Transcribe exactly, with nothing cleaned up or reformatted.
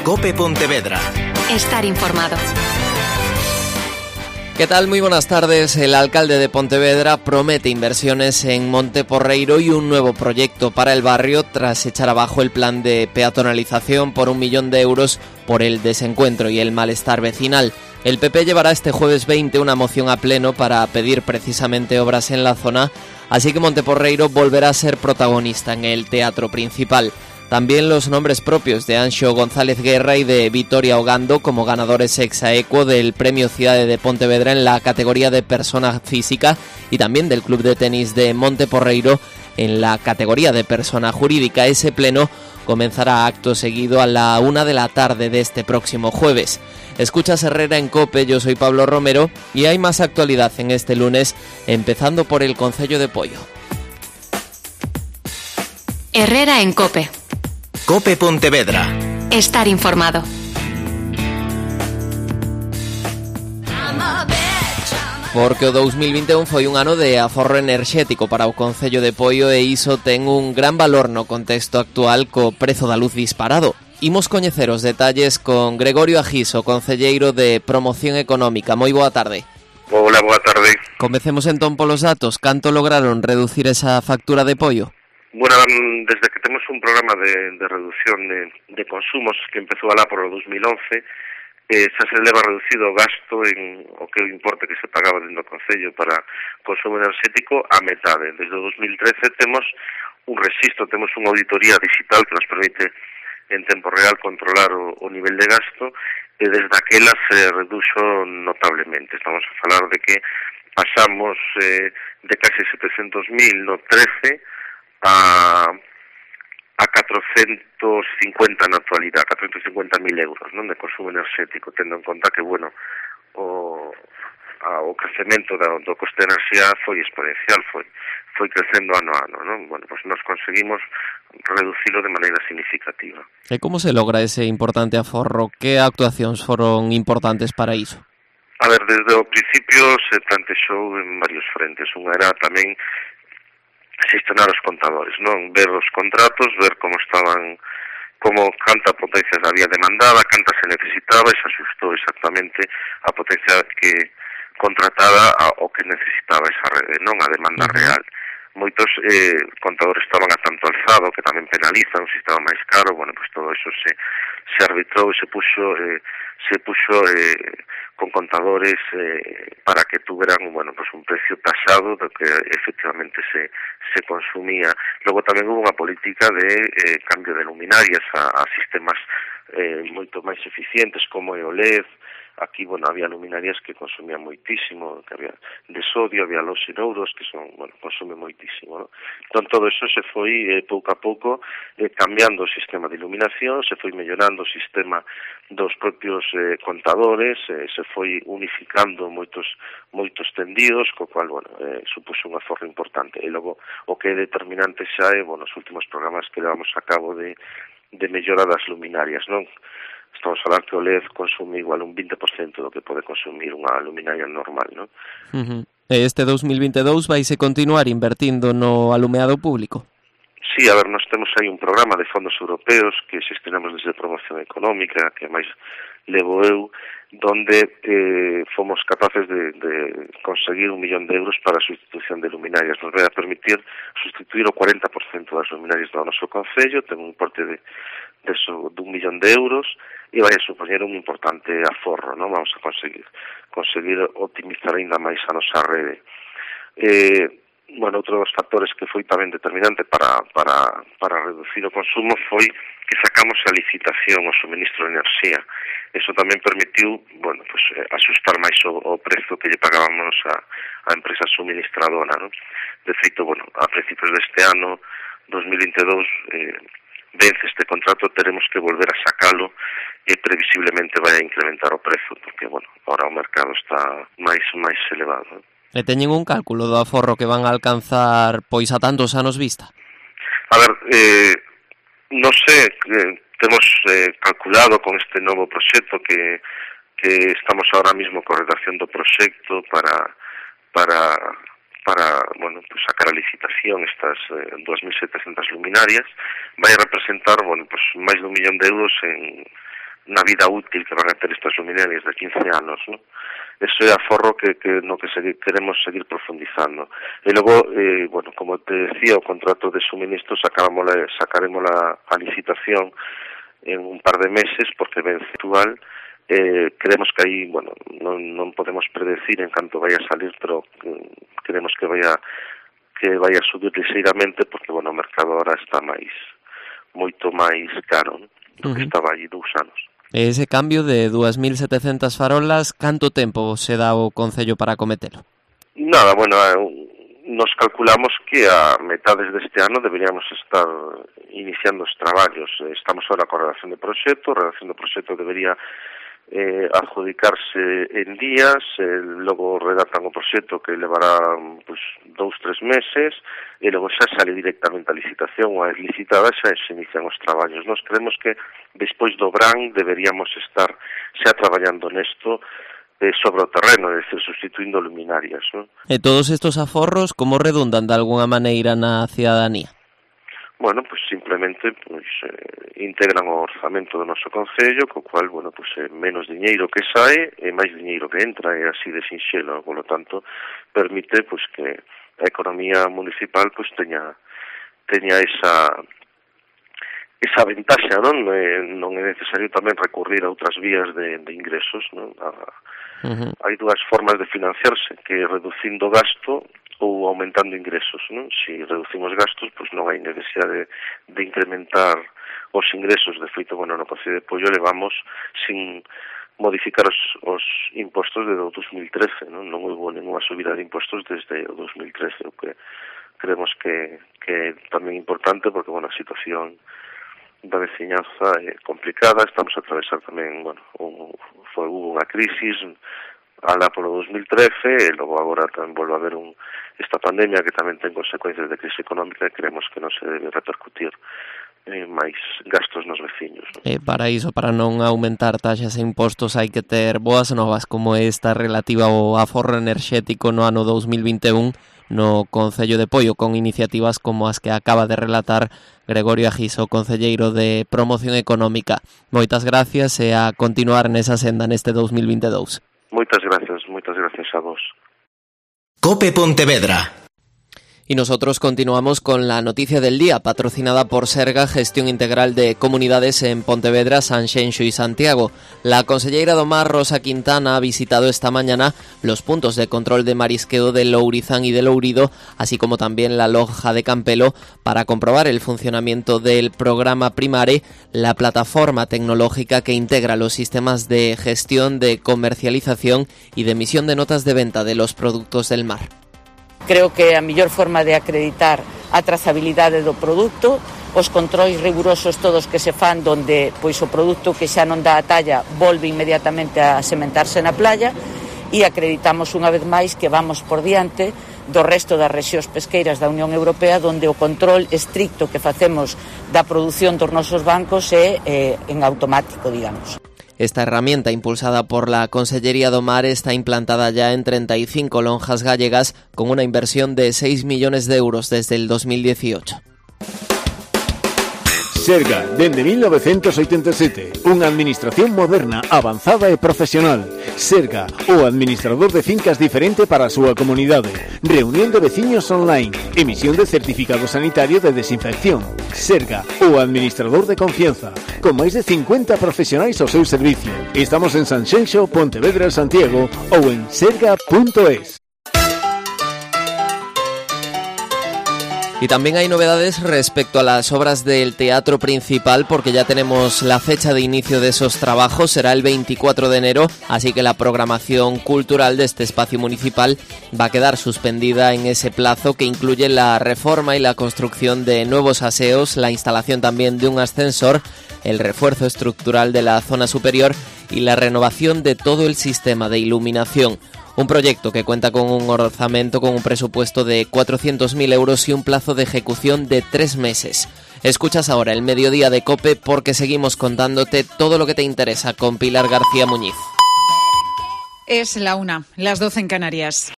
COPE Pontevedra. Estar informado. ¿Qué tal? Muy buenas tardes. El alcalde de Pontevedra promete inversiones en Monte Porreiro y un nuevo proyecto para el barrio tras echar abajo el plan de peatonalización por un millón de euros por el desencuentro y el malestar vecinal. El P P llevará este jueves veinte una moción a pleno para pedir precisamente obras en la zona, así que Monte Porreiro volverá a ser protagonista en el teatro principal. También los nombres propios de Anxo González Guerra y de Vitoria Ogando como ganadores ex aequo del Premio Cidade de Pontevedra en la categoría de persona física y también del Club de Tenis de Monte Porreiro en la categoría de persona jurídica. Ese pleno comenzará acto seguido a la una de la tarde de este próximo jueves. Escuchas Herrera en COPE, yo soy Pablo Romero y hay más actualidad en este lunes, empezando por el Concello de Poio. Herrera en COPE. COPE Pontevedra. Estar informado. Porque o dous mil vinte e un foi un ano de aforro enerxético para o Concello de Poio e iso ten un gran valor no contexto actual co prezo da luz disparado. Imos coñecer os detalles con Gregorio Agís, o concelleiro de Promoción Económica. Moi boa tarde. Hola, boa tarde. Comecemos entón polos datos. Canto lograron reducir esa factura de Poio? Bueno, desde que temos un programa de, de reducción de, de consumos que empezou alá por o dos mil once, eh, xa se leva reducido o gasto en o que o importe que se pagaba dentro do Concello para consumo enerxético a metade. Desde o dos mil trece temos un registro, temos unha auditoría digital que nos permite en tempo real controlar o, o nivel de gasto e desde aquela se reduxo notablemente. Estamos a falar de que pasamos eh, de case setecentos mil no trece a, a catrocentos cincuenta na actualidade, catrocentos cincuenta mil euros, non, de consumo enerxético, tendo en conta que, bueno, o, a, o crecemento do, do coste de enerxía foi exponencial, foi foi crecendo ano a ano, non? Bueno, pois pues nos conseguimos reducilo de maneira significativa. E como se logra ese importante aforro? Que actuacións foron importantes para iso? A ver, desde o principio se plantexou en varios frentes. Unha era tamén xestionar os contadores, non? Ver os contratos, ver como estaban, como canta potencia había demandada, canta se necesitaba e se axustou exactamente a potencia que contratada ao que necesitaba esa rede, non? A demanda uh-huh. real. Moitos eh, contadores estaban a tanto alzado, que tamén penaliza un sistema máis caro. Bueno, pues todo eso se, se arbitrou e se puxo, eh, se puxo eh, con contadores eh, para que tuveran, bueno, pues un precio tasado do que efectivamente se, se consumía. Logo tamén hubo unha política de eh, cambio de luminarias a, a sistemas eh, moito máis eficientes como o L E D. Aquí, bueno, había luminarias que consumían moitísimo, que había de sodio, había los inouros, que son, bueno, consume moitísimo, ¿no? Entón, todo eso se foi, eh, pouco a pouco, eh, cambiando o sistema de iluminación, se foi mellorando o sistema dos propios eh, contadores, eh, se foi unificando moitos moitos tendidos, co cual, bueno, eh, supuso un aforro importante. E logo, o que é determinante xa é, bueno, os últimos programas que levamos a cabo de, de mellora das luminarias, non? Estamos a falar que o L E D consume igual un vinte por cento do que pode consumir unha luminaria normal, non? Uh-huh. Este dos mil vinte e dous vaise continuar invertindo no alumeado público? Sí, a ver, nós temos aí un programa de fondos europeos que xestionamos desde Promoción Económica, que máis levo eu, donde eh, fomos capaces de, de conseguir un millón de euros para a sustitución de luminarias. Nos vai a permitir sustituir o cuarenta por cento das luminarias do noso concello, ten un importe de, de, so, de un millón de euros, e vai a supoñer un importante aforro, non? Vamos a conseguir conseguir optimizar ainda máis a nosa rede. Eh, bueno, outro dos factores que foi tamén determinante para, para, para reducir o consumo foi que sacamos a licitación o suministro de enerxía. Eso tamén permitiu, bueno, pues, asustar máis o, o prezo que lle pagábamos a, a empresa suministradora, non? De feito, bueno, a principios deste ano, dos mil vinte e dous, eh, vence este contrato, teremos que volver a sacalo e previsiblemente vai a incrementar o prezo, porque, bueno, ahora o mercado está máis máis elevado, non? E teñen un cálculo do aforro que van a alcanzar pois a tantos anos vista? A ver, eh, non sei, eh, temos eh, calculado con este novo proxecto que, que estamos ahora mismo con redacción do proxecto para para para, bueno, pues sacar a licitación estas eh, dos mil setecentas luminarias, vai a representar, bueno, pues máis dun millón de euros en na vida útil que van a ter estas luminarias de quince anos, ¿no? Eso é aforro que, que no que segui, queremos seguir profundizando. E logo, eh, bueno, como te decía, o contrato de suministros sacaremos la a licitación en un par de meses, porque vence actual. Eh, creemos que aí, bueno, non, non podemos predecir en canto vaya a salir, pero eh, queremos que vaya que vaya a subir ligeiramente, porque, bueno, o mercado ahora está máis, moito máis caro, ¿no? Do que uh-huh. estaba aí dous anos. Ese cambio de dúas mil setecentas farolas, canto tempo se dá o Concello para acometelo? Nada, bueno, nos calculamos que a metades deste ano deberíamos estar iniciando os traballos. Estamos ahora con a redacción de proxecto, a redacción do proxecto debería eh, adjudicarse en días, eh, logo redactan o proxecto que levará pues, dous, tres meses, e logo xa sale directamente a licitación, ou a licitada xa se inician os traballos. Nos creemos que despois do verán deberíamos estar xa traballando nesto eh, sobre o terreno, é dicir, sustituindo luminarias, ¿no? E todos estos aforros, como redundan de alguna maneira na cidadanía? Bueno, pues simplemente pues, eh, integran o orzamento do noso Concello, co cual, bueno, pues eh, menos diñeiro que sae e máis diñeiro que entra, é así de sinxelo, polo tanto, permite pues que a economía municipal pues teña teña esa esa ventaxa, non? Eh, non é necesario tamén recurrir a outras vías de, de ingresos, non? A, uh-huh. Hai dúas formas de financiarse, que é reducindo gasto ou aumentando ingresos, non? Se reducimos gastos, pois non hai necesidade de, de incrementar os ingresos. De feito, bueno, no Concello de Poio levamos sin modificar os, os impostos desde o dos mil trece, non? Non houve ninguna subida de impostos desde o dos mil trece, o que creemos que, que é tamén importante, porque, bueno, a situación da veciñanza é complicada. Estamos a atravesar tamén, bueno, un, foi, hubo unha crisis alá polo dos mil trece, e logo agora tamén volve a haber un, esta pandemia que tamén ten consecuencias de crise económica, e creemos que non se debe repercutir eh, máis gastos nos veciños, ¿no? E para iso, para non aumentar taxas e impostos, hai que ter boas novas como esta relativa ao aforro enerxético no ano dos mil vinte e un no Concello de Poio, con iniciativas como as que acaba de relatar Gregorio Agiso, concelleiro de Promoción Económica. Moitas gracias e a continuar nesa senda neste dos mil vinte e dous. Moitas gracias, moitas gracias a vos. COPE Pontevedra. Y nosotros continuamos con la noticia del día, patrocinada por Serga, Gestión Integral de Comunidades en Pontevedra, Sanxenxo y Santiago. La conselleira do Mar, Rosa Quintana, ha visitado esta mañana los puntos de control de marisqueo de Lourizán y de Lourido, así como también la Lonja de Campelo, para comprobar el funcionamiento del programa Primare, la plataforma tecnológica que integra los sistemas de gestión, de comercialización y de emisión de notas de venta de los productos del mar. Creo que a mellor forma de acreditar a trazabilidade do produto, os controis rigurosos todos que se fan donde pois o produto que xa non dá a talla volve inmediatamente a sementarse na playa, e acreditamos unha vez máis que vamos por diante do resto das rexións pesqueiras da Unión Europea, donde o control estricto que facemos da produción dos nosos bancos é eh, en automático, digamos. Esta herramienta, impulsada por la Consellería do Mar, está implantada ya en treinta y cinco lonjas gallegas con una inversión de seis millones de euros desde el dos mil dieciocho. Serga, dende mil novecientos oitenta e sete, unha administración moderna, avanzada e profesional. Serga, o administrador de fincas diferente para a súa comunidade. Reunión de veciños online, emisión de certificado sanitario de desinfección. Serga, o administrador de confianza, con máis de cincuenta profesionais ao seu servicio. Estamos en Sanxenxo, Pontevedra, Santiago ou en serga punto es. Y también hay novedades respecto a las obras del Teatro Principal, porque ya tenemos la fecha de inicio de esos trabajos, será el veinticuatro de enero, así que la programación cultural de este espacio municipal va a quedar suspendida en ese plazo, que incluye la reforma y la construcción de nuevos aseos, la instalación también de un ascensor, el refuerzo estructural de la zona superior y la renovación de todo el sistema de iluminación. Un proyecto que cuenta con un orzamento con un presupuesto de cuatrocientos mil euros y un plazo de ejecución de tres meses. Escuchas ahora el Mediodía de COPE, porque seguimos contándote todo lo que te interesa con Pilar García Muñiz. Es la una, las doce en Canarias.